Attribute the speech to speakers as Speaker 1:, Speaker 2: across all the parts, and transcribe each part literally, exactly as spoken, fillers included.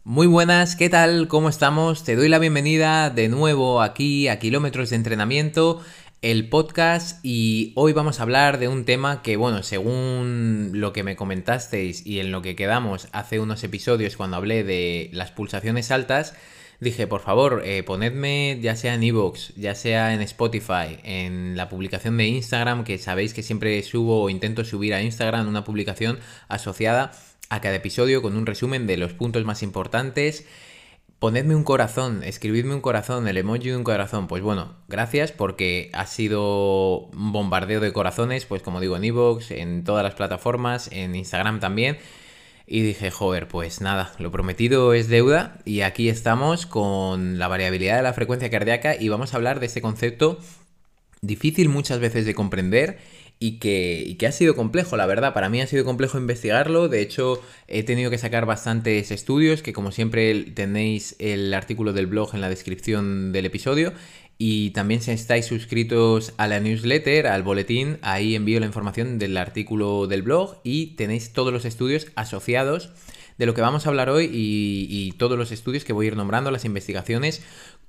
Speaker 1: Muy buenas, ¿qué tal? ¿Cómo estamos? Te doy la bienvenida de nuevo aquí a Kilómetros de Entrenamiento, el podcast, y hoy vamos a hablar de un tema que, bueno, según lo que me comentasteis y en lo que quedamos hace unos episodios cuando hablé de las pulsaciones altas, dije, por favor, eh, ponedme ya sea en iVoox, ya sea en Spotify, en la publicación de Instagram, que sabéis que siempre subo o intento subir a Instagram una publicación asociada a cada episodio con un resumen de los puntos más importantes. Ponedme un corazón, escribidme un corazón, el emoji de un corazón. Pues bueno, gracias porque ha sido un bombardeo de corazones, pues como digo, en iVoox, en todas las plataformas, en Instagram también. Y dije, joder, pues nada, lo prometido es deuda y aquí estamos con la variabilidad de la frecuencia cardíaca y vamos a hablar de este concepto difícil muchas veces de comprender y que, y que ha sido complejo, la verdad. Para mí ha sido complejo investigarlo. De hecho, he tenido que sacar bastantes estudios, que como siempre tenéis el artículo del blog en la descripción del episodio. Y también si estáis suscritos a la newsletter, al boletín, ahí envío la información del artículo del blog y tenéis todos los estudios asociados de lo que vamos a hablar hoy y, y todos los estudios que voy a ir nombrando, las investigaciones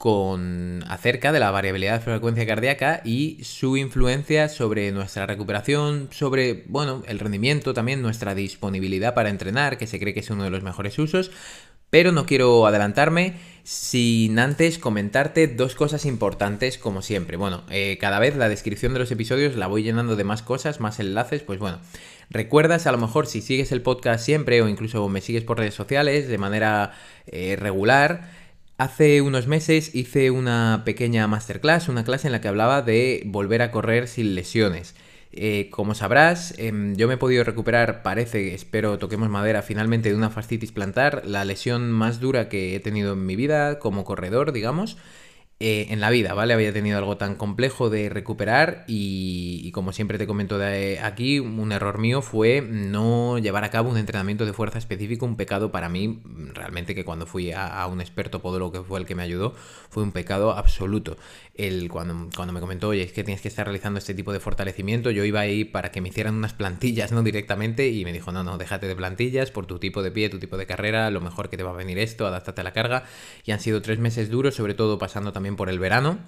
Speaker 1: con acerca de la variabilidad de frecuencia cardíaca y su influencia sobre nuestra recuperación, sobre, bueno, el rendimiento, también nuestra disponibilidad para entrenar, que se cree que es uno de los mejores usos. Pero no quiero adelantarme sin antes comentarte dos cosas importantes como siempre. Bueno, eh, cada vez la descripción de los episodios la voy llenando de más cosas, más enlaces, pues bueno. Recuerdas a lo mejor si sigues el podcast siempre o incluso me sigues por redes sociales de manera eh, regular. Hace unos meses hice una pequeña masterclass, una clase en la que hablaba de volver a correr sin lesiones. Eh, como sabrás, eh, yo me he podido recuperar, parece, espero toquemos madera, finalmente de una fascitis plantar, la lesión más dura que he tenido en mi vida como corredor, digamos. Eh, en la vida, ¿vale? Había tenido algo tan complejo de recuperar y, y como siempre te comento de aquí, un error mío fue no llevar a cabo un entrenamiento de fuerza específico, un pecado para mí, realmente que cuando fui a, a un experto podólogo que fue el que me ayudó, fue un pecado absoluto. El, cuando, cuando me comentó, oye, es que tienes que estar realizando este tipo de fortalecimiento, yo iba ahí para que me hicieran unas plantillas, ¿no? Directamente, y me dijo, no, no, déjate de plantillas, por tu tipo de pie, tu tipo de carrera, lo mejor que te va a venir esto, adáptate a la carga, y han sido tres meses duros, sobre todo pasando también por el verano.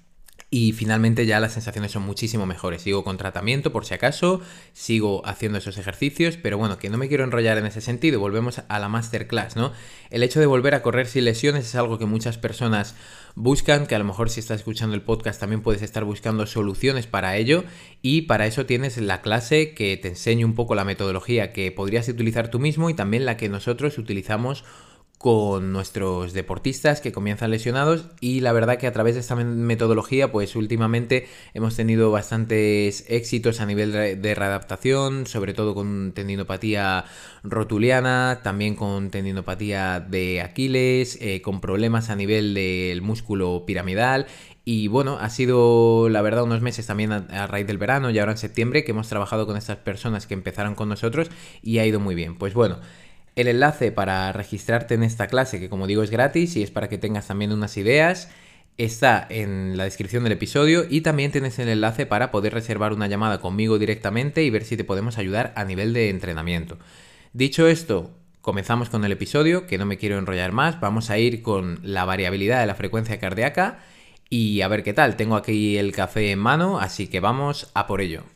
Speaker 1: Y finalmente ya las sensaciones son muchísimo mejores. Sigo con tratamiento por si acaso, sigo haciendo esos ejercicios, pero bueno, que no me quiero enrollar en ese sentido. Volvemos a la masterclass, ¿no? El hecho de volver a correr sin lesiones es algo que muchas personas buscan, que a lo mejor si estás escuchando el podcast también puedes estar buscando soluciones para ello, y para eso tienes la clase que te enseño un poco la metodología que podrías utilizar tú mismo y también la que nosotros utilizamos con nuestros deportistas que comienzan lesionados, y la verdad que a través de esta metodología pues últimamente hemos tenido bastantes éxitos a nivel de readaptación, sobre todo con tendinopatía rotuliana, también con tendinopatía de Aquiles, eh, con problemas a nivel del músculo piramidal. Y bueno, ha sido la verdad unos meses también a, a raíz del verano y ahora en septiembre que hemos trabajado con estas personas que empezaron con nosotros y ha ido muy bien. Pues bueno, el enlace para registrarte en esta clase, que como digo es gratis y es para que tengas también unas ideas, está en la descripción del episodio, y también tienes el enlace para poder reservar una llamada conmigo directamente y ver si te podemos ayudar a nivel de entrenamiento. Dicho esto, comenzamos con el episodio, que no me quiero enrollar más. Vamos a ir con la variabilidad de la frecuencia cardíaca y a ver qué tal. Tengo aquí el café en mano, así que vamos a por ello.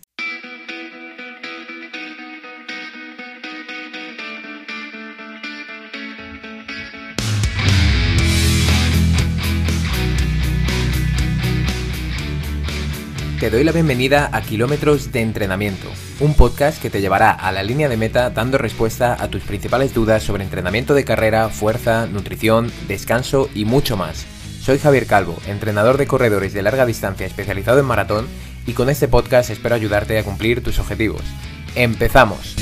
Speaker 1: Te doy la bienvenida a Kilómetros de Entrenamiento, un podcast que te llevará a la línea de meta dando respuesta a tus principales dudas sobre entrenamiento de carrera, fuerza, nutrición, descanso y mucho más. Soy Javier Calvo, entrenador de corredores de larga distancia especializado en maratón, y con este podcast espero ayudarte a cumplir tus objetivos. ¡Empezamos!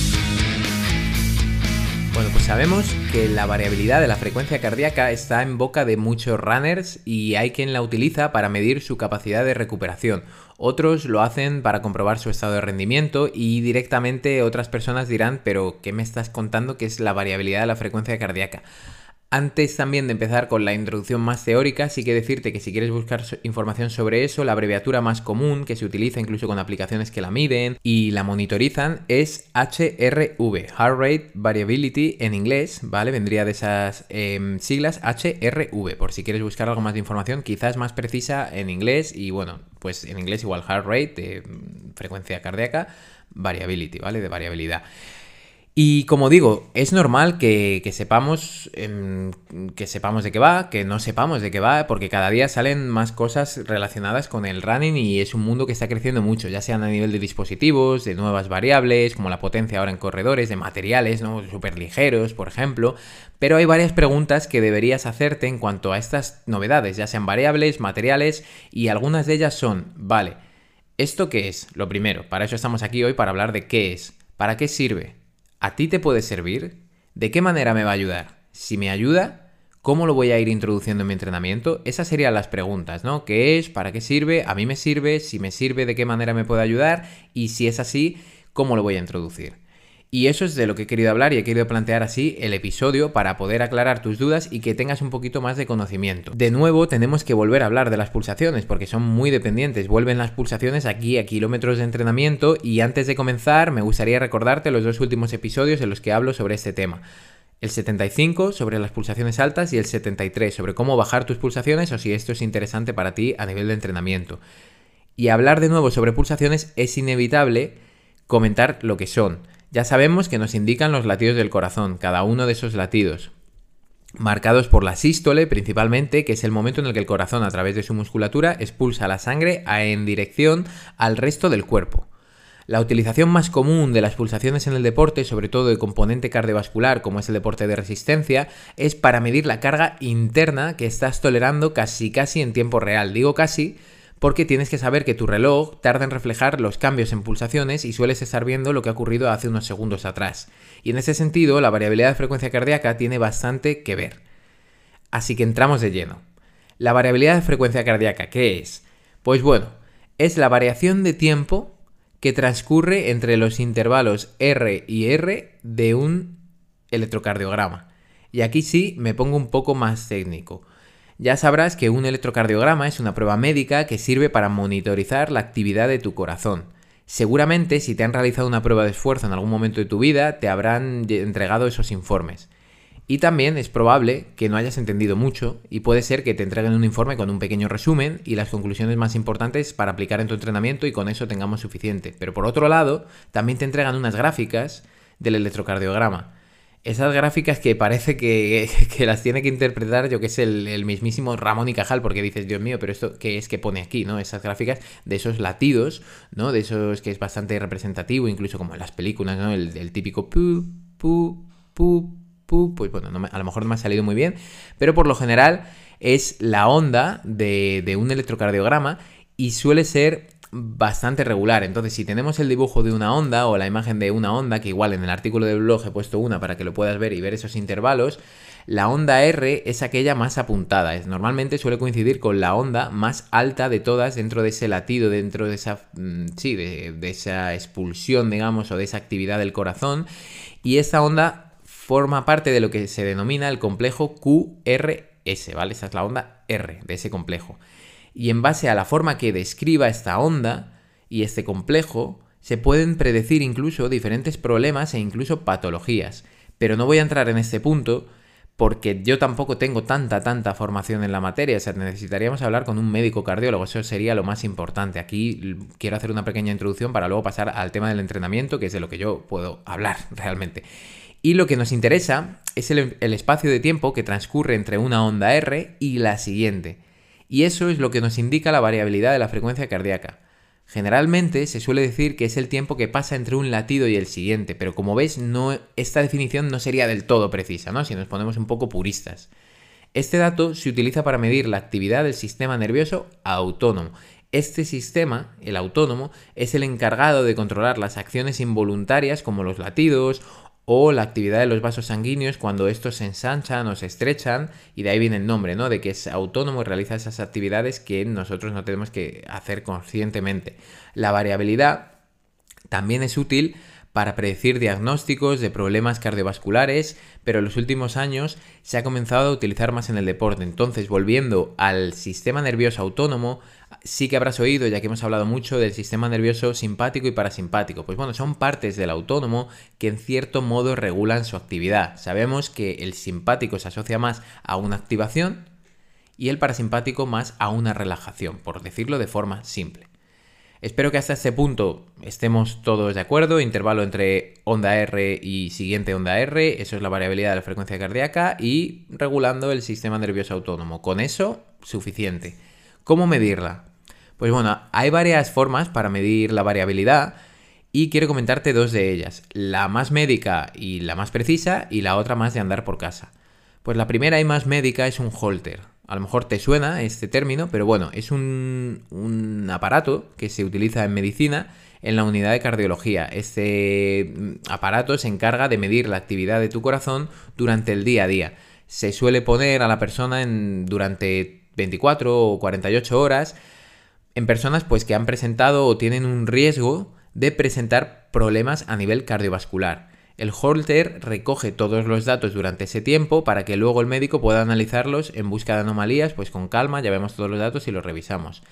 Speaker 1: Bueno, pues sabemos que la variabilidad de la frecuencia cardíaca está en boca de muchos runners y hay quien la utiliza para medir su capacidad de recuperación. Otros lo hacen para comprobar su estado de rendimiento y directamente otras personas dirán, pero ¿qué me estás contando que es la variabilidad de la frecuencia cardíaca? Antes también de empezar con la introducción más teórica, sí que decirte que si quieres buscar información sobre eso, la abreviatura más común que se utiliza incluso con aplicaciones que la miden y la monitorizan es H R V, Heart Rate Variability en inglés, ¿vale? Vendría de esas eh, siglas H R V, por si quieres buscar algo más de información, quizás más precisa en inglés y bueno, pues en inglés igual Heart Rate, de frecuencia cardíaca, Variability, ¿vale? De variabilidad. Y como digo, es normal que, que sepamos eh, que sepamos de qué va, que no sepamos de qué va, porque cada día salen más cosas relacionadas con el running y es un mundo que está creciendo mucho, ya sean a nivel de dispositivos, de nuevas variables, como la potencia ahora en corredores, de materiales, ¿no? Súper ligeros, por ejemplo. Pero hay varias preguntas que deberías hacerte en cuanto a estas novedades, ya sean variables, materiales, y algunas de ellas son, vale, ¿esto qué es? Lo primero, para eso estamos aquí hoy, para hablar de qué es, para qué sirve. ¿A ti te puede servir? ¿De qué manera me va a ayudar? Si me ayuda, ¿cómo lo voy a ir introduciendo en mi entrenamiento? Esas serían las preguntas, ¿no? ¿Qué es? ¿Para qué sirve? ¿A mí me sirve? Si me sirve, ¿de qué manera me puede ayudar? Y si es así, ¿cómo lo voy a introducir? Y eso es de lo que he querido hablar y he querido plantear así el episodio para poder aclarar tus dudas y que tengas un poquito más de conocimiento. De nuevo, tenemos que volver a hablar de las pulsaciones porque son muy dependientes. Vuelven las pulsaciones aquí a kilómetros de entrenamiento y antes de comenzar me gustaría recordarte los dos últimos episodios en los que hablo sobre este tema. El setenta y cinco sobre las pulsaciones altas y el setenta y tres sobre cómo bajar tus pulsaciones o si esto es interesante para ti a nivel de entrenamiento. Y hablar de nuevo sobre pulsaciones es inevitable comentar lo que son. Ya sabemos que nos indican los latidos del corazón, cada uno de esos latidos, marcados por la sístole principalmente, que es el momento en el que el corazón a través de su musculatura expulsa la sangre en dirección al resto del cuerpo. La utilización más común de las pulsaciones en el deporte, sobre todo de componente cardiovascular como es el deporte de resistencia, es para medir la carga interna que estás tolerando casi casi en tiempo real. Digo casi porque tienes que saber que tu reloj tarda en reflejar los cambios en pulsaciones y sueles estar viendo lo que ha ocurrido hace unos segundos atrás. Y en ese sentido, la variabilidad de frecuencia cardíaca tiene bastante que ver. Así que entramos de lleno. La variabilidad de frecuencia cardíaca, ¿qué es? Pues bueno, es la variación de tiempo que transcurre entre los intervalos R y R de un electrocardiograma. Y aquí sí me pongo un poco más técnico. Ya sabrás que un electrocardiograma es una prueba médica que sirve para monitorizar la actividad de tu corazón. Seguramente, si te han realizado una prueba de esfuerzo en algún momento de tu vida, te habrán entregado esos informes. Y también es probable que no hayas entendido mucho y puede ser que te entreguen un informe con un pequeño resumen y las conclusiones más importantes para aplicar en tu entrenamiento y con eso tengamos suficiente. Pero por otro lado, también te entregan unas gráficas del electrocardiograma. Esas gráficas que parece que, que las tiene que interpretar, yo que sé, el, el mismísimo Ramón y Cajal, porque dices, Dios mío, pero esto ¿qué es que pone aquí? ¿No? Esas gráficas de esos latidos, ¿no? De esos que es bastante representativo, incluso como en las películas, ¿no? El, el típico pu, pu, pu, pu, pues bueno, no me, a lo mejor no me ha salido muy bien, pero por lo general es la onda de, de un electrocardiograma y suele ser bastante regular. Entonces, si tenemos el dibujo de una onda o la imagen de una onda, que igual en el artículo del blog he puesto una para que lo puedas ver y ver esos intervalos, la onda R es aquella más apuntada. Es, normalmente suele coincidir con la onda más alta de todas dentro de ese latido, dentro de esa, sí, de, de esa expulsión, digamos, o de esa actividad del corazón. Y esta onda forma parte de lo que se denomina el complejo Q R S, ¿vale? Esa es la onda R de ese complejo. Y en base a la forma que describa esta onda y este complejo, se pueden predecir incluso diferentes problemas e incluso patologías. Pero no voy a entrar en este punto porque yo tampoco tengo tanta, tanta formación en la materia. O sea, necesitaríamos hablar con un médico cardiólogo, eso sería lo más importante. Aquí quiero hacer una pequeña introducción para luego pasar al tema del entrenamiento, que es de lo que yo puedo hablar realmente. Y lo que nos interesa es el, el espacio de tiempo que transcurre entre una onda R y la siguiente. Y eso es lo que nos indica la variabilidad de la frecuencia cardíaca. Generalmente se suele decir que es el tiempo que pasa entre un latido y el siguiente, pero como ves, no, esta definición no sería del todo precisa, ¿no? Si nos ponemos un poco puristas. Este dato se utiliza para medir la actividad del sistema nervioso autónomo. Este sistema, el autónomo, es el encargado de controlar las acciones involuntarias como los latidos o la actividad de los vasos sanguíneos cuando estos se ensanchan o se estrechan, y de ahí viene el nombre, ¿no? De que es autónomo y realiza esas actividades que nosotros no tenemos que hacer conscientemente. La variabilidad también es útil para predecir diagnósticos de problemas cardiovasculares, pero en los últimos años se ha comenzado a utilizar más en el deporte. Entonces, volviendo al sistema nervioso autónomo, sí que habrás oído, ya que hemos hablado mucho del sistema nervioso simpático y parasimpático. Pues bueno, son partes del autónomo que en cierto modo regulan su actividad. Sabemos que el simpático se asocia más a una activación y el parasimpático más a una relajación, por decirlo de forma simple. Espero que hasta este punto estemos todos de acuerdo. Intervalo entre onda R y siguiente onda R, eso es la variabilidad de la frecuencia cardíaca, y regulando el sistema nervioso autónomo. Con eso, suficiente. ¿Cómo medirla? Pues bueno, hay varias formas para medir la variabilidad y quiero comentarte dos de ellas. La más médica y la más precisa, y la otra más de andar por casa. Pues la primera y más médica es un Holter. A lo mejor te suena este término, pero bueno, es un, un aparato que se utiliza en medicina en la unidad de cardiología. Este aparato se encarga de medir la actividad de tu corazón durante el día a día. Se suele poner a la persona en, durante veinticuatro o cuarenta y ocho horas en personas pues, que han presentado o tienen un riesgo de presentar problemas a nivel cardiovascular. El Holter recoge todos los datos durante ese tiempo para que luego el médico pueda analizarlos en busca de anomalías, pues con calma, ya vemos todos los datos y los revisamos.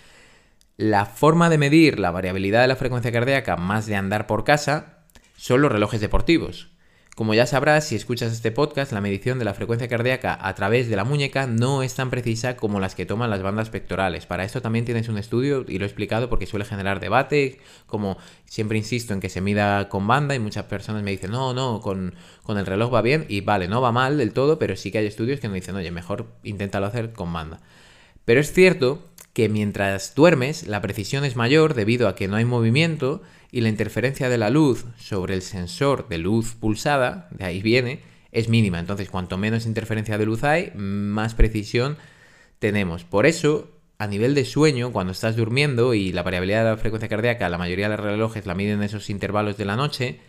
Speaker 1: La forma de medir la variabilidad de la frecuencia cardíaca más de andar por casa son los relojes deportivos. Como ya sabrás, si escuchas este podcast, la medición de la frecuencia cardíaca a través de la muñeca no es tan precisa como las que toman las bandas pectorales. Para esto también tienes un estudio y lo he explicado porque suele generar debate, como siempre insisto en que se mida con banda y muchas personas me dicen no, no, con, con el reloj va bien y vale, no va mal del todo, pero sí que hay estudios que nos dicen oye, mejor inténtalo hacer con banda. Pero es cierto que mientras duermes la precisión es mayor debido a que no hay movimiento y la interferencia de la luz sobre el sensor de luz pulsada, de ahí viene, es mínima. Entonces, cuanto menos interferencia de luz hay, más precisión tenemos. Por eso, a nivel de sueño, cuando estás durmiendo y la variabilidad de la frecuencia cardíaca, la mayoría de los relojes la miden en esos intervalos de la noche,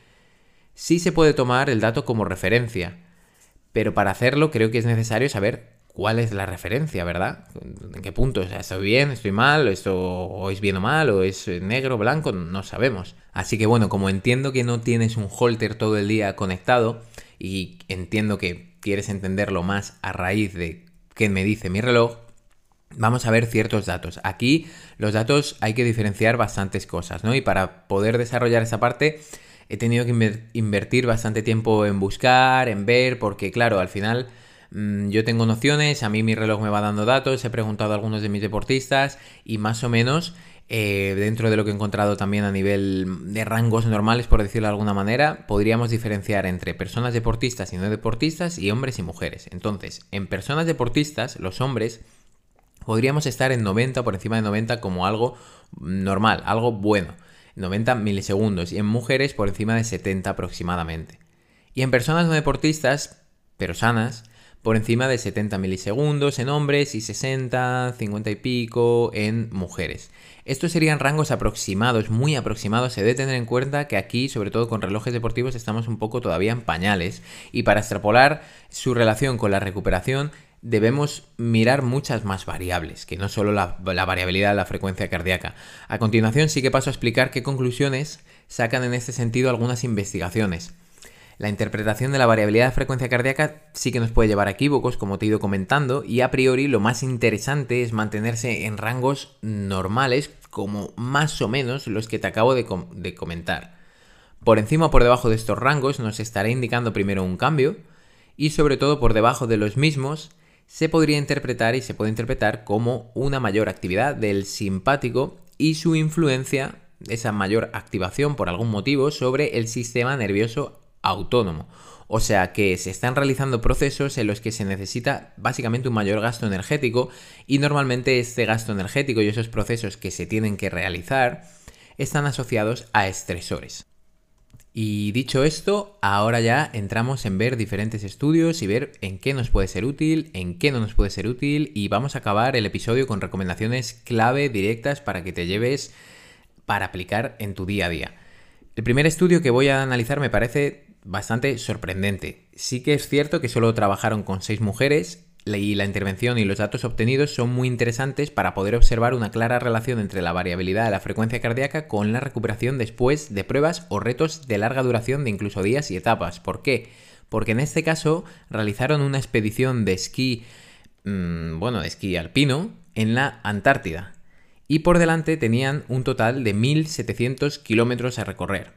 Speaker 1: sí se puede tomar el dato como referencia. Pero para hacerlo creo que es necesario saber cuál es la referencia, ¿verdad? ¿En qué punto? O sea, ¿estoy bien? ¿Estoy mal? ¿Esto o es bien o mal? ¿O es negro, blanco? No sabemos. Así que bueno, como entiendo que no tienes un Holter todo el día conectado y entiendo que quieres entenderlo más a raíz de qué me dice mi reloj, vamos a ver ciertos datos. Aquí los datos hay que diferenciar bastantes cosas, ¿no? Y para poder desarrollar esa parte he tenido que invertir bastante tiempo en buscar, en ver, porque claro, al final yo tengo nociones, a mí mi reloj me va dando datos, he preguntado a algunos de mis deportistas y más o menos eh, dentro de lo que he encontrado también a nivel de rangos normales, por decirlo de alguna manera, podríamos diferenciar entre personas deportistas y no deportistas y hombres y mujeres. Entonces, en personas deportistas, los hombres, podríamos estar en noventa o por encima de noventa como algo normal, algo bueno, noventa milisegundos, y en mujeres por encima de setenta aproximadamente. Y en personas no deportistas, pero sanas, por encima de setenta milisegundos en hombres y sesenta, cincuenta y pico en mujeres. Estos serían rangos aproximados, muy aproximados. Se debe tener en cuenta que aquí, sobre todo con relojes deportivos, estamos un poco todavía en pañales y para extrapolar su relación con la recuperación debemos mirar muchas más variables, que no solo la, la variabilidad de la frecuencia cardíaca. A continuación sí que paso a explicar qué conclusiones sacan en este sentido algunas investigaciones. La interpretación de la variabilidad de frecuencia cardíaca sí que nos puede llevar a equívocos, como te he ido comentando, y a priori lo más interesante es mantenerse en rangos normales, como más o menos los que te acabo de, com- de comentar. Por encima o por debajo de estos rangos nos estará indicando primero un cambio, y sobre todo por debajo de los mismos se podría interpretar y se puede interpretar como una mayor actividad del simpático y su influencia, esa mayor activación por algún motivo, sobre el sistema nervioso autónomo. O sea que se están realizando procesos en los que se necesita básicamente un mayor gasto energético y normalmente este gasto energético y esos procesos que se tienen que realizar están asociados a estresores. Y dicho esto, ahora ya entramos en ver diferentes estudios y ver en qué nos puede ser útil, en qué no nos puede ser útil, y vamos a acabar el episodio con recomendaciones clave directas para que te lleves para aplicar en tu día a día. El primer estudio que voy a analizar me parece bastante sorprendente. Sí que es cierto que solo trabajaron con seis mujeres y la intervención y los datos obtenidos son muy interesantes para poder observar una clara relación entre la variabilidad de la frecuencia cardíaca con la recuperación después de pruebas o retos de larga duración de incluso días y etapas. ¿Por qué? Porque en este caso realizaron una expedición de esquí, mmm, bueno, de esquí alpino en la Antártida y por delante tenían un total de mil setecientos kilómetros a recorrer.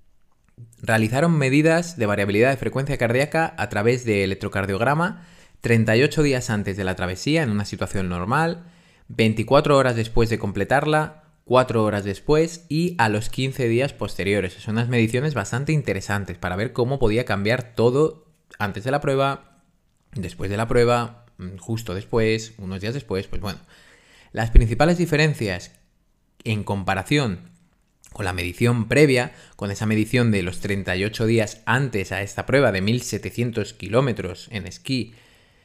Speaker 1: Realizaron medidas de variabilidad de frecuencia cardíaca a través de electrocardiograma treinta y ocho días antes de la travesía en una situación normal, veinticuatro horas después de completarla, cuatro horas después y a los quince días posteriores. Son unas mediciones bastante interesantes para ver cómo podía cambiar todo antes de la prueba, después de la prueba, justo después, unos días después. Pues bueno, las principales diferencias en comparación con la medición previa, con esa medición de los treinta y ocho días antes a esta prueba de mil setecientos kilómetros en esquí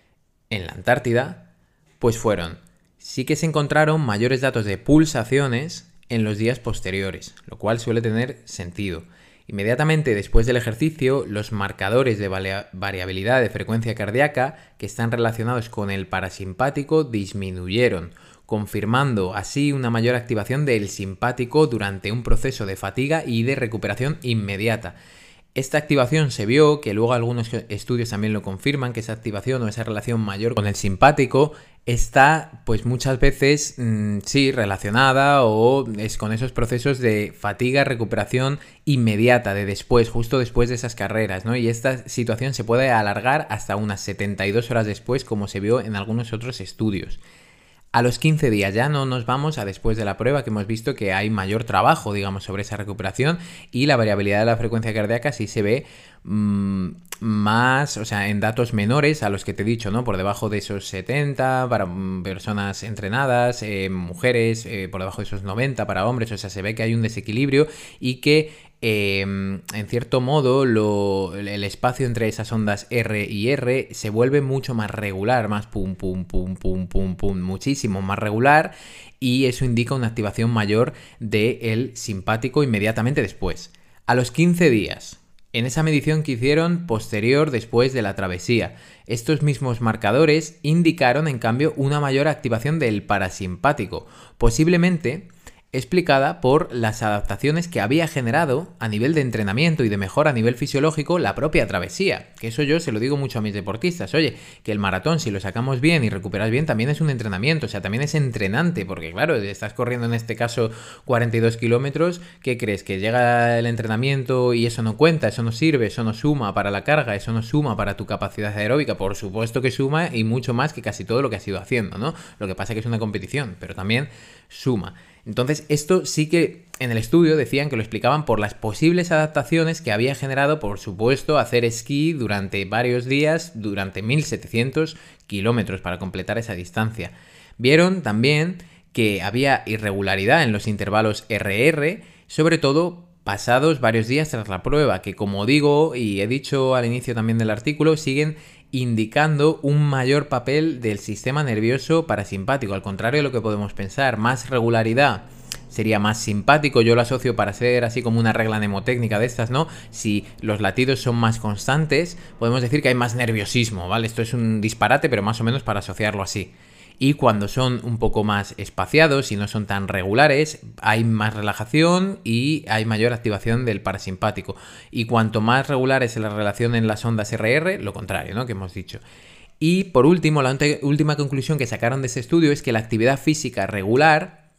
Speaker 1: en la Antártida, pues fueron, sí que se encontraron mayores datos de pulsaciones en los días posteriores, lo cual suele tener sentido. Inmediatamente después del ejercicio, los marcadores de variabilidad de frecuencia cardíaca que están relacionados con el parasimpático disminuyeron, confirmando así una mayor activación del simpático durante un proceso de fatiga y de recuperación inmediata. Esta activación se vio, que luego algunos estudios también lo confirman, que esa activación o esa relación mayor con el simpático está pues muchas veces mmm, sí relacionada o es con esos procesos de fatiga, recuperación inmediata de después, justo después de esas carreras, ¿no? Y esta situación se puede alargar hasta unas setenta y dos horas después, como se vio en algunos otros estudios. A los quince días ya no nos vamos a después de la prueba, que hemos visto que hay mayor trabajo, digamos, sobre esa recuperación y la variabilidad de la frecuencia cardíaca sí se ve mmm, más, o sea, en datos menores a los que te he dicho, ¿no? Por debajo de esos setenta para mmm, personas entrenadas, eh, mujeres, eh, por debajo de esos noventa para hombres, o sea, se ve que hay un desequilibrio y que Eh, en cierto modo lo, el espacio entre esas ondas R y R se vuelve mucho más regular, más pum pum pum pum pum pum, muchísimo más regular, y eso indica una activación mayor del simpático inmediatamente después. A los quince días, en esa medición que hicieron posterior después de la travesía, estos mismos marcadores indicaron en cambio una mayor activación del parasimpático, posiblemente explicada por las adaptaciones que había generado a nivel de entrenamiento y de mejora a nivel fisiológico la propia travesía. Que eso yo se lo digo mucho a mis deportistas. Oye, que el maratón, si lo sacamos bien y recuperas bien, también es un entrenamiento, o sea, también es entrenante, porque claro, estás corriendo en este caso cuarenta y dos kilómetros, ¿qué crees? ¿Que llega el entrenamiento y eso no cuenta, eso no sirve, eso no suma para la carga, eso no suma para tu capacidad aeróbica? Por supuesto que suma y mucho más que casi todo lo que has ido haciendo, ¿no? Lo que pasa es que es una competición, pero también suma. Entonces, esto sí que en el estudio decían que lo explicaban por las posibles adaptaciones que había generado, por supuesto, hacer esquí durante varios días, durante mil setecientos kilómetros para completar esa distancia. Vieron también que había irregularidad en los intervalos R R, sobre todo pasados varios días tras la prueba, que como digo y he dicho al inicio también del artículo, siguen indicando un mayor papel del sistema nervioso parasimpático, al contrario de lo que podemos pensar. Más regularidad sería más simpático, yo lo asocio para ser así como una regla mnemotécnica de estas, ¿no? Si los latidos son más constantes, podemos decir que hay más nerviosismo, ¿vale? Esto es un disparate, pero más o menos para asociarlo así. Y cuando son un poco más espaciados y no son tan regulares, hay más relajación y hay mayor activación del parasimpático. Y cuanto más regular es la relación en las ondas R R, lo contrario, ¿no? Que hemos dicho. Y por último, la última conclusión que sacaron de ese estudio es que la actividad física regular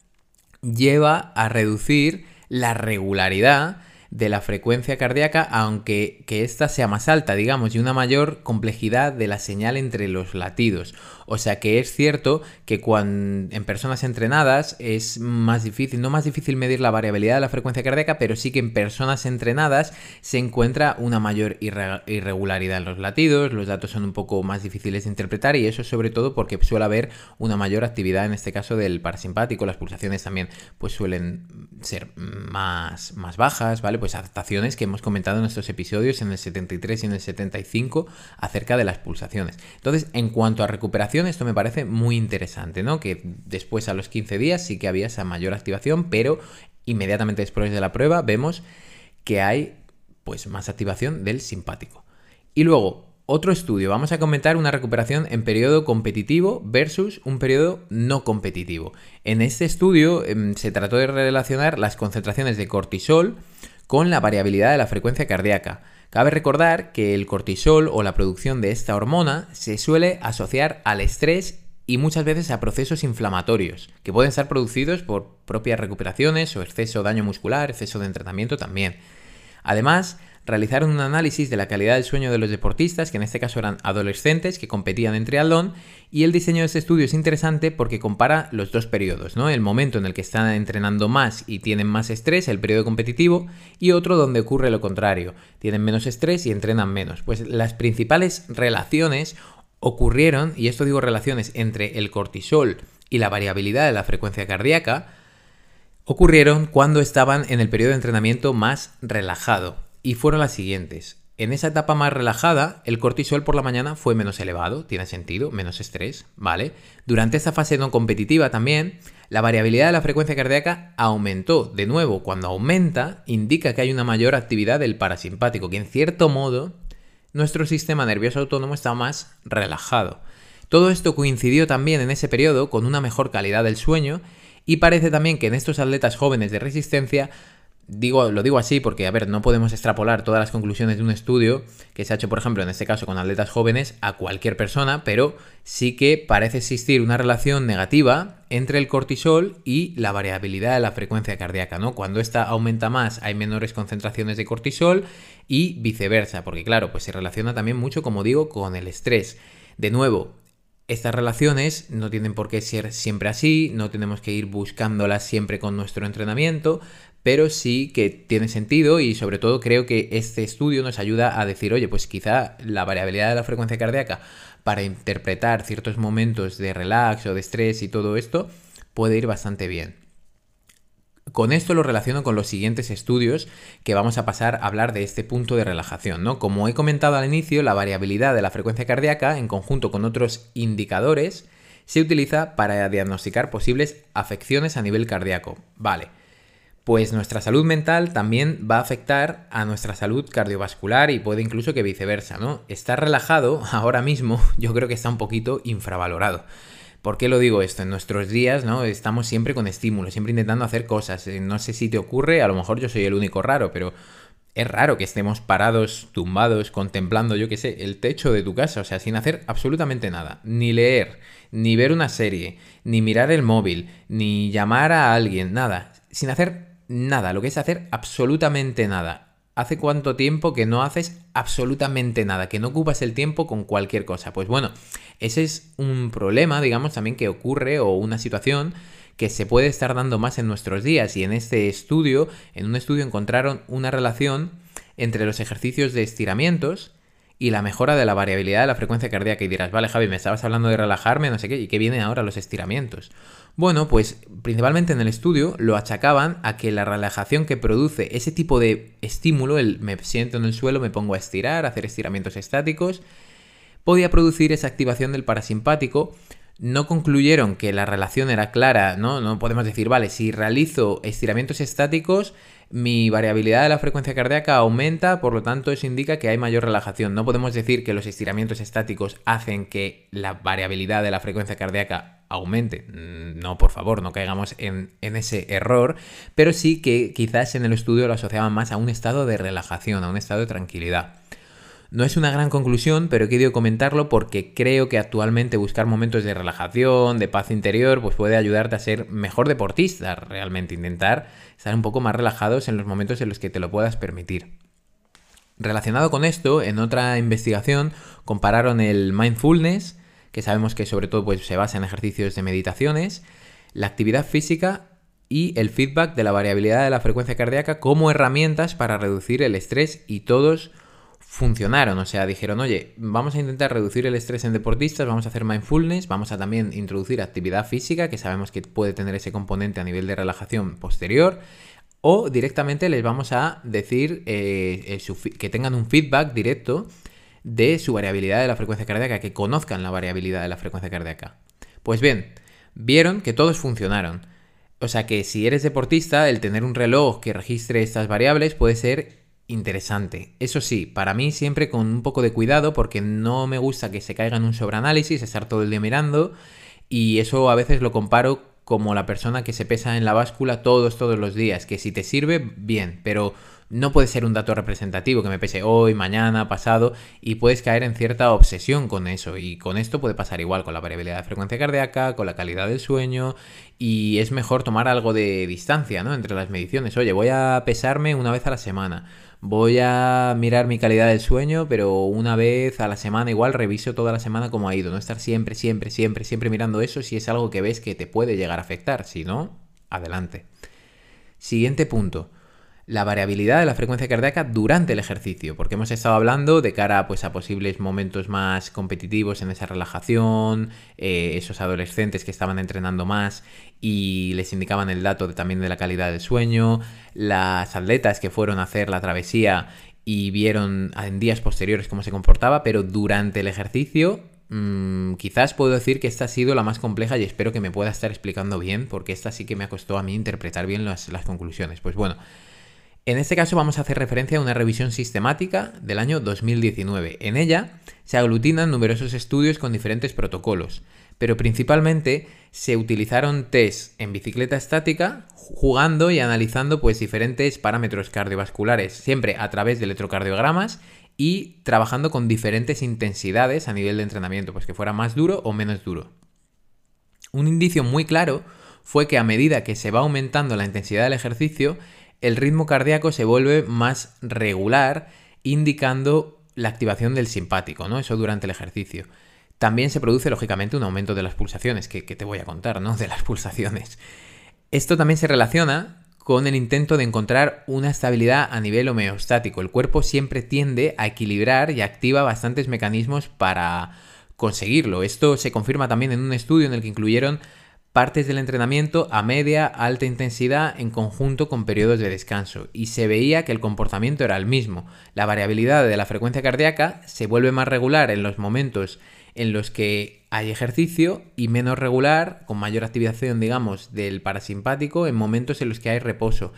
Speaker 1: lleva a reducir la regularidad de la frecuencia cardíaca, aunque que ésta sea más alta, digamos, y una mayor complejidad de la señal entre los latidos. O sea que es cierto que cuando, en personas entrenadas es más difícil, no más difícil medir la variabilidad de la frecuencia cardíaca, pero sí que en personas entrenadas se encuentra una mayor irre- irregularidad en los latidos, los datos son un poco más difíciles de interpretar y eso sobre todo porque suele haber una mayor actividad en este caso del parasimpático, las pulsaciones también pues suelen ser más, más bajas, ¿vale? Pues adaptaciones que hemos comentado en estos episodios en el setenta y tres y en el setenta y cinco acerca de las pulsaciones. Entonces, en cuanto a recuperación, esto me parece muy interesante, ¿no? Que después a los quince días sí que había esa mayor activación, pero inmediatamente después de la prueba vemos que hay pues más activación del simpático. Y luego, Otro estudio, vamos a comentar una recuperación en periodo competitivo versus un periodo no competitivo. En este estudio eh, se trató de relacionar las concentraciones de cortisol con la variabilidad de la frecuencia cardíaca. Cabe recordar que el cortisol o la producción de esta hormona se suele asociar al estrés y muchas veces a procesos inflamatorios, que pueden ser producidos por propias recuperaciones o exceso de daño muscular, exceso de entrenamiento también. Además, realizaron un análisis de la calidad del sueño de los deportistas, que en este caso eran adolescentes que competían en triatlón, y el diseño de este estudio es interesante porque compara los dos periodos, ¿no? El momento en el que están entrenando más y tienen más estrés, el periodo competitivo, y otro donde ocurre lo contrario, tienen menos estrés y entrenan menos. Pues las principales relaciones ocurrieron, y esto digo relaciones entre el cortisol y la variabilidad de la frecuencia cardíaca, ocurrieron cuando estaban en el periodo de entrenamiento más relajado. Y fueron las siguientes. En esa etapa más relajada, el cortisol por la mañana fue menos elevado, tiene sentido, menos estrés, ¿vale? Durante esta fase no competitiva también, la variabilidad de la frecuencia cardíaca aumentó. De nuevo, cuando aumenta, indica que hay una mayor actividad del parasimpático, que en cierto modo, nuestro sistema nervioso autónomo está más relajado. Todo esto coincidió también en ese periodo con una mejor calidad del sueño y parece también que en estos atletas jóvenes de resistencia, Digo, lo digo así porque, a ver, no podemos extrapolar todas las conclusiones de un estudio que se ha hecho, por ejemplo, en este caso con atletas jóvenes a cualquier persona, pero sí que parece existir una relación negativa entre el cortisol y la variabilidad de la frecuencia cardíaca, ¿no? Cuando esta aumenta más hay menores concentraciones de cortisol y viceversa, porque claro, pues se relaciona también mucho, como digo, con el estrés. De nuevo, estas relaciones no tienen por qué ser siempre así, no tenemos que ir buscándolas siempre con nuestro entrenamiento, pero sí que tiene sentido y sobre todo creo que este estudio nos ayuda a decir, oye, pues quizá la variabilidad de la frecuencia cardíaca para interpretar ciertos momentos de relax o de estrés y todo esto puede ir bastante bien. Con esto lo relaciono con los siguientes estudios que vamos a pasar a hablar de este punto de relajación, ¿no? Como he comentado al inicio, la variabilidad de la frecuencia cardíaca en conjunto con otros indicadores se utiliza para diagnosticar posibles afecciones a nivel cardíaco. Vale. Pues nuestra salud mental también va a afectar a nuestra salud cardiovascular y puede incluso que viceversa, ¿no? Estar relajado ahora mismo yo creo que está un poquito infravalorado. ¿Por qué lo digo esto? En nuestros días, ¿no? Estamos siempre con estímulos, siempre intentando hacer cosas. No sé si te ocurre, a lo mejor yo soy el único raro, pero es raro que estemos parados, tumbados, contemplando, yo qué sé, el techo de tu casa, o sea, sin hacer absolutamente nada. Ni leer, ni ver una serie, ni mirar el móvil, ni llamar a alguien, nada. Sin hacer nada, lo que es hacer absolutamente nada. ¿Hace cuánto tiempo que no haces absolutamente nada? Que no ocupas el tiempo con cualquier cosa. Pues bueno, ese es un problema, digamos, también que ocurre o una situación que se puede estar dando más en nuestros días. Y en este estudio, en un estudio encontraron una relación entre los ejercicios de estiramientos y la mejora de la variabilidad de la frecuencia cardíaca. Y dirás, vale, Javi, me estabas hablando de relajarme, no sé qué, ¿y qué vienen ahora los estiramientos? Bueno, pues principalmente en el estudio lo achacaban a que la relajación que produce ese tipo de estímulo, el me siento en el suelo, me pongo a estirar, a hacer estiramientos estáticos, podía producir esa activación del parasimpático. No concluyeron que la relación era clara, ¿no? No podemos decir, vale, si realizo estiramientos estáticos, mi variabilidad de la frecuencia cardíaca aumenta, por lo tanto eso indica que hay mayor relajación. No podemos decir que los estiramientos estáticos hacen que la variabilidad de la frecuencia cardíaca aumente. No, por favor, no caigamos en, en ese error, pero sí que quizás en el estudio lo asociaban más a un estado de relajación, a un estado de tranquilidad. No es una gran conclusión, pero he querido comentarlo porque creo que actualmente buscar momentos de relajación, de paz interior, pues puede ayudarte a ser mejor deportista, realmente intentar estar un poco más relajados en los momentos en los que te lo puedas permitir. Relacionado con esto, en otra investigación compararon el mindfulness, que sabemos que sobre todo pues, se basa en ejercicios de meditaciones, la actividad física y el feedback de la variabilidad de la frecuencia cardíaca como herramientas para reducir el estrés, y todos funcionaron. O sea, dijeron, oye, vamos a intentar reducir el estrés en deportistas, vamos a hacer mindfulness, vamos a también introducir actividad física, que sabemos que puede tener ese componente a nivel de relajación posterior, o directamente les vamos a decir eh, eh, su, que tengan un feedback directo de su variabilidad de la frecuencia cardíaca, que conozcan la variabilidad de la frecuencia cardíaca. Pues bien, vieron que todos funcionaron. O sea que si eres deportista, el tener un reloj que registre estas variables puede ser interesante. Eso sí, para mí siempre con un poco de cuidado porque no me gusta que se caiga en un sobreanálisis, estar todo el día mirando, y eso a veces lo comparo como la persona que se pesa en la báscula todos, todos los días, que si te sirve, bien, pero no puede ser un dato representativo que me pese hoy, mañana, pasado, y puedes caer en cierta obsesión con eso, y con esto puede pasar igual con la variabilidad de frecuencia cardíaca, con la calidad del sueño, y es mejor tomar algo de distancia, ¿no?, entre las mediciones. Oye, voy a pesarme una vez a la semana, voy a mirar mi calidad del sueño, pero una vez a la semana igual reviso toda la semana cómo ha ido. No estar siempre, siempre, siempre, siempre mirando eso si es algo que ves que te puede llegar a afectar. Si no, adelante. Siguiente punto. La variabilidad de la frecuencia cardíaca durante el ejercicio, porque hemos estado hablando de cara pues, a posibles momentos más competitivos en esa relajación, eh, esos adolescentes que estaban entrenando más y les indicaban el dato de, también de la calidad del sueño, las atletas que fueron a hacer la travesía y vieron en días posteriores cómo se comportaba, pero durante el ejercicio mmm, quizás puedo decir que esta ha sido la más compleja y espero que me pueda estar explicando bien, porque esta sí que me costó a mí interpretar bien las, las conclusiones. Pues bueno, en este caso vamos a hacer referencia a una revisión sistemática del año dos mil diecinueve. En ella se aglutinan numerosos estudios con diferentes protocolos, pero principalmente se utilizaron test en bicicleta estática, jugando y analizando pues, diferentes parámetros cardiovasculares, siempre a través de electrocardiogramas y trabajando con diferentes intensidades a nivel de entrenamiento, pues que fuera más duro o menos duro. Un indicio muy claro fue que a medida que se va aumentando la intensidad del ejercicio, el ritmo cardíaco se vuelve más regular, indicando la activación del simpático, ¿no? Eso durante el ejercicio. También se produce, lógicamente, un aumento de las pulsaciones, que, que te voy a contar, ¿no? De las pulsaciones. Esto también se relaciona con el intento de encontrar una estabilidad a nivel homeostático. El cuerpo siempre tiende a equilibrar y activa bastantes mecanismos para conseguirlo. Esto se confirma también en un estudio en el que incluyeron partes del entrenamiento a media, alta intensidad en conjunto con periodos de descanso, y se veía que el comportamiento era el mismo. La variabilidad de la frecuencia cardíaca se vuelve más regular en los momentos en los que hay ejercicio y menos regular, con mayor activación, digamos, del parasimpático en momentos en los que hay reposo.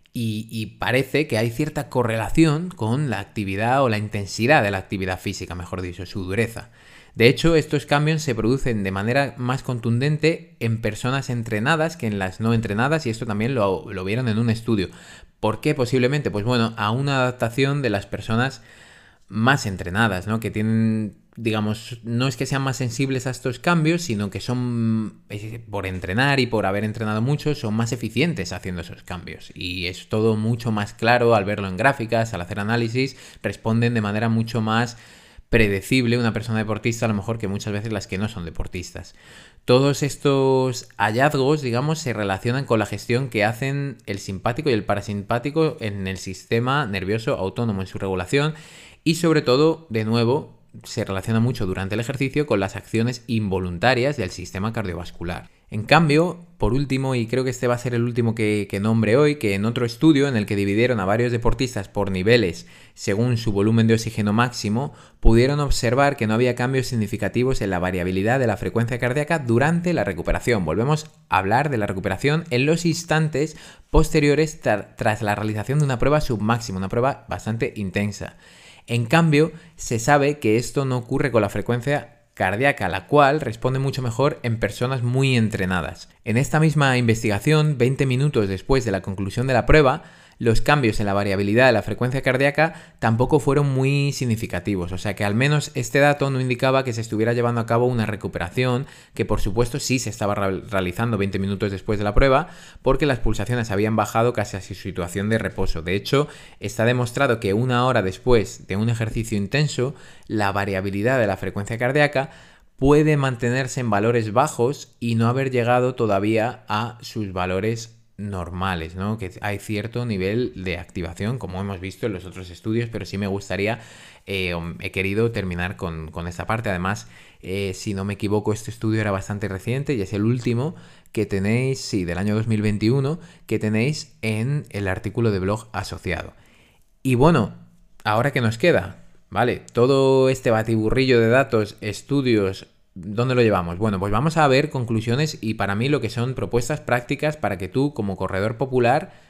Speaker 1: Y, y parece que hay cierta correlación con la actividad o la intensidad de la actividad física, mejor dicho, su dureza. De hecho, estos cambios se producen de manera más contundente en personas entrenadas que en las no entrenadas, y esto también lo, lo vieron en un estudio. ¿Por qué posiblemente? Pues bueno, a una adaptación de las personas más entrenadas, ¿no? Que tienen, digamos, no es que sean más sensibles a estos cambios, sino que son, por entrenar y por haber entrenado mucho, son más eficientes haciendo esos cambios. Y es todo mucho más claro al verlo en gráficas, al hacer análisis, responden de manera mucho más predecible una persona deportista a lo mejor que muchas veces las que no son deportistas. Todos estos hallazgos, digamos, se relacionan con la gestión que hacen el simpático y el parasimpático en el sistema nervioso autónomo, en su regulación, y sobre todo, de nuevo, se relaciona mucho durante el ejercicio con las acciones involuntarias del sistema cardiovascular. En cambio, por último, y creo que este va a ser el último que, que nombre hoy, que en otro estudio en el que dividieron a varios deportistas por niveles según su volumen de oxígeno máximo, pudieron observar que no había cambios significativos en la variabilidad de la frecuencia cardíaca durante la recuperación. Volvemos a hablar de la recuperación en los instantes posteriores tra- tras la realización de una prueba submáxima, una prueba bastante intensa. En cambio, se sabe que esto no ocurre con la frecuencia cardíaca, la cual responde mucho mejor en personas muy entrenadas. En esta misma investigación, veinte minutos después de la conclusión de la prueba, los cambios en la variabilidad de la frecuencia cardíaca tampoco fueron muy significativos, o sea que al menos este dato no indicaba que se estuviera llevando a cabo una recuperación, que por supuesto sí se estaba re- realizando veinte minutos después de la prueba, porque las pulsaciones habían bajado casi a su situación de reposo. De hecho, está demostrado que una hora después de un ejercicio intenso, la variabilidad de la frecuencia cardíaca puede mantenerse en valores bajos y no haber llegado todavía a sus valores normales, ¿no? Que hay cierto nivel de activación, como hemos visto en los otros estudios, pero sí me gustaría, eh, he querido terminar con, con esta parte. Además, eh, si no me equivoco, este estudio era bastante reciente y es el último que tenéis, sí, del año dos mil veintiuno, que tenéis en el artículo de blog asociado. Y bueno, ¿ahora qué nos queda? Vale, todo este batiburrillo de datos, estudios, ¿dónde lo llevamos? Bueno, pues vamos a ver conclusiones y para mí lo que son propuestas prácticas para que tú, como corredor popular,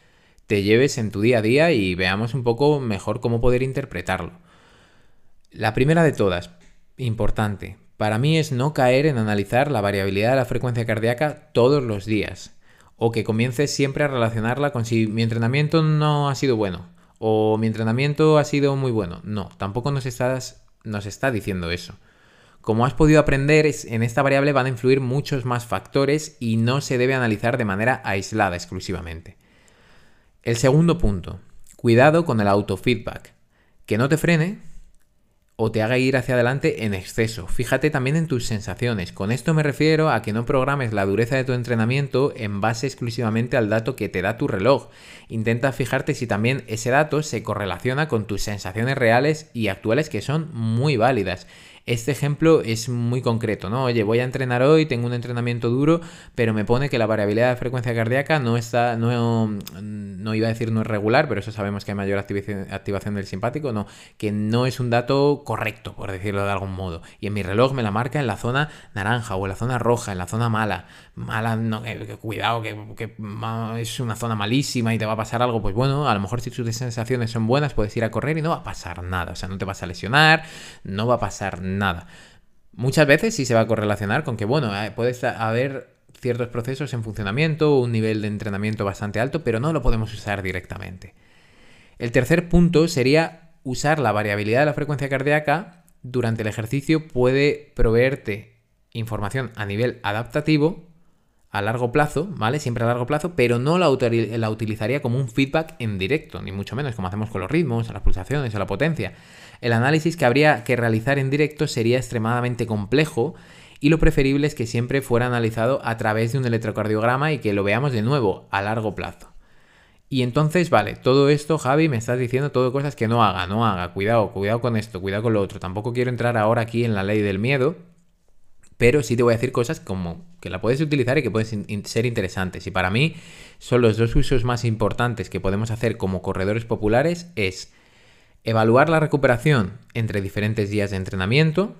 Speaker 1: te lleves en tu día a día y veamos un poco mejor cómo poder interpretarlo. La primera de todas, importante, para mí es no caer en analizar la variabilidad de la frecuencia cardíaca todos los días, o que comiences siempre a relacionarla con si mi entrenamiento no ha sido bueno, o mi entrenamiento ha sido muy bueno. No, tampoco nos, estás, nos está diciendo eso. Como has podido aprender, en esta variable van a influir muchos más factores y no se debe analizar de manera aislada exclusivamente. El segundo punto, cuidado con el autofeedback, que no te frene o te haga ir hacia adelante en exceso. Fíjate también en tus sensaciones. Con esto me refiero a que no programes la dureza de tu entrenamiento en base exclusivamente al dato que te da tu reloj. Intenta fijarte si también ese dato se correlaciona con tus sensaciones reales y actuales, que son muy válidas. Este ejemplo es muy concreto, ¿no? Oye, voy a entrenar hoy, tengo un entrenamiento duro, pero me pone que la variabilidad de frecuencia cardíaca no está, no, no iba a decir no es regular, pero eso sabemos que hay mayor activación, activación del simpático, no, que no es un dato correcto, por decirlo de algún modo. Y en mi reloj me la marca en la zona naranja o en la zona roja, en la zona mala. Mala, no, que, que cuidado, que, que es una zona malísima y te va a pasar algo. Pues bueno, a lo mejor si tus sensaciones son buenas, puedes ir a correr y no va a pasar nada. O sea, no te vas a lesionar, no va a pasar nada. Nada. Muchas veces sí se va a correlacionar con que, bueno, puede haber ciertos procesos en funcionamiento, un nivel de entrenamiento bastante alto, pero no lo podemos usar directamente. El tercer punto sería usar la variabilidad de la frecuencia cardíaca durante el ejercicio. Puede proveerte información a nivel adaptativo a largo plazo, ¿vale? Siempre a largo plazo, pero no la, la utilizaría como un feedback en directo, ni mucho menos como hacemos con los ritmos, las pulsaciones o la potencia. El análisis que habría que realizar en directo sería extremadamente complejo y lo preferible es que siempre fuera analizado a través de un electrocardiograma y que lo veamos de nuevo a largo plazo. Y entonces, vale, todo esto, Javi, me estás diciendo todo cosas que no haga, no haga, cuidado, cuidado con esto, cuidado con lo otro. Tampoco quiero entrar ahora aquí en la ley del miedo, pero sí te voy a decir cosas como que la puedes utilizar y que pueden ser interesantes. Y para mí son los dos usos más importantes que podemos hacer como corredores populares es evaluar la recuperación entre diferentes días de entrenamiento,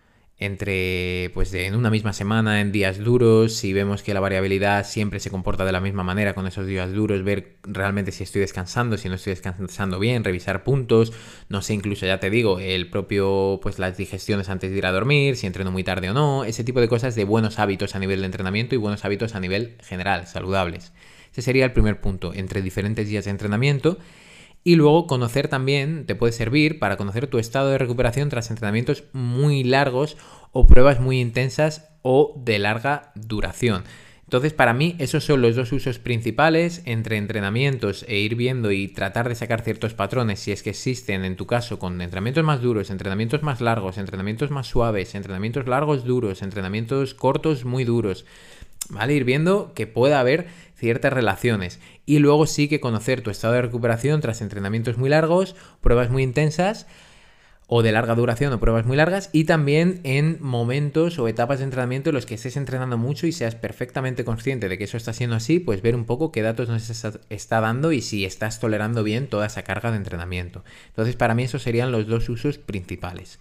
Speaker 1: entre, pues de, en una misma semana, en días duros, si vemos que la variabilidad siempre se comporta de la misma manera con esos días duros, ver realmente si estoy descansando, si no estoy descansando bien, revisar puntos, no sé, incluso ya te digo, el propio, pues las digestiones antes de ir a dormir, si entreno muy tarde o no, ese tipo de cosas de buenos hábitos a nivel de entrenamiento y buenos hábitos a nivel general, saludables. Ese sería el primer punto, entre diferentes días de entrenamiento. Y luego conocer también, te puede servir para conocer tu estado de recuperación tras entrenamientos muy largos o pruebas muy intensas o de larga duración. Entonces, para mí, esos son los dos usos principales entre entrenamientos e ir viendo y tratar de sacar ciertos patrones, si es que existen en tu caso, con entrenamientos más duros, entrenamientos más largos, entrenamientos más suaves, entrenamientos largos duros, entrenamientos cortos muy duros. ¿Vale? Ir viendo que pueda haber ciertas relaciones y luego sí que conocer tu estado de recuperación tras entrenamientos muy largos, pruebas muy intensas o de larga duración o pruebas muy largas, y también en momentos o etapas de entrenamiento en los que estés entrenando mucho y seas perfectamente consciente de que eso está siendo así, pues ver un poco qué datos nos está dando y si estás tolerando bien toda esa carga de entrenamiento. Entonces, para mí esos serían los dos usos principales.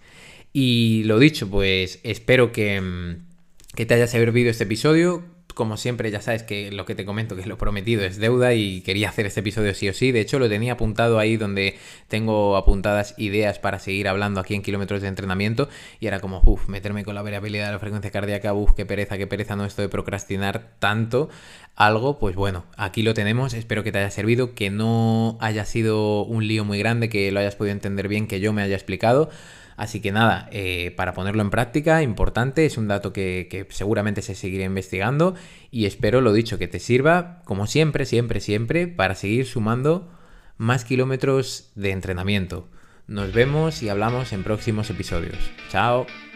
Speaker 1: Y lo dicho, pues espero que, que te haya servido este episodio. Como siempre, ya sabes que lo que te comento, que lo prometido es deuda, y quería hacer este episodio sí o sí. De hecho, lo tenía apuntado ahí donde tengo apuntadas ideas para seguir hablando aquí en Kilómetros de Entrenamiento, y era como, uff, meterme con la variabilidad de la frecuencia cardíaca, uff, qué pereza, qué pereza, no, esto de procrastinar tanto algo. Pues bueno, aquí lo tenemos. Espero que te haya servido, que no haya sido un lío muy grande, que lo hayas podido entender bien, que yo me haya explicado. Así que nada, eh, para ponerlo en práctica, importante, es un dato que, que seguramente se seguirá investigando, y espero, lo dicho, que te sirva, como siempre, siempre, siempre, para seguir sumando más kilómetros de entrenamiento. Nos vemos y hablamos en próximos episodios. ¡Chao!